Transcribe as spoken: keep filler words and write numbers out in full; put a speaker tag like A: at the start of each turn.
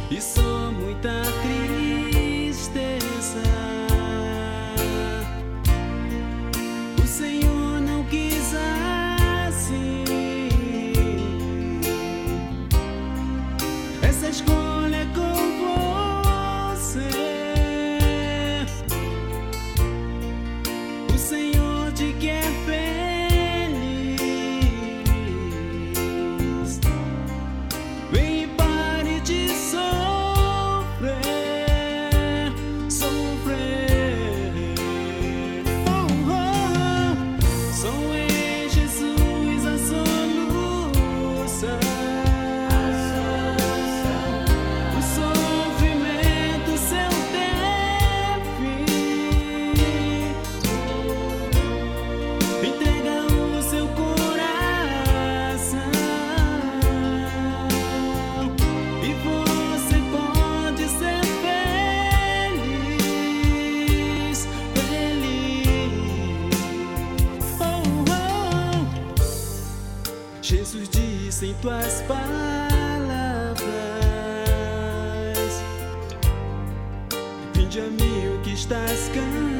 A: e só muita tristeza. O Senhor não quis assim. Essa escolha é com você. O Senhor te quer feliz. Vem e pare de sofrer, sofrer. Oh, oh. Só em Jesus a solução. O sofrimento seu tem fim. Entrega o seu coração e você pode ser feliz, feliz. Oh, oh. Jesus disse em tuas palavras: vinde a mim o que estás cansado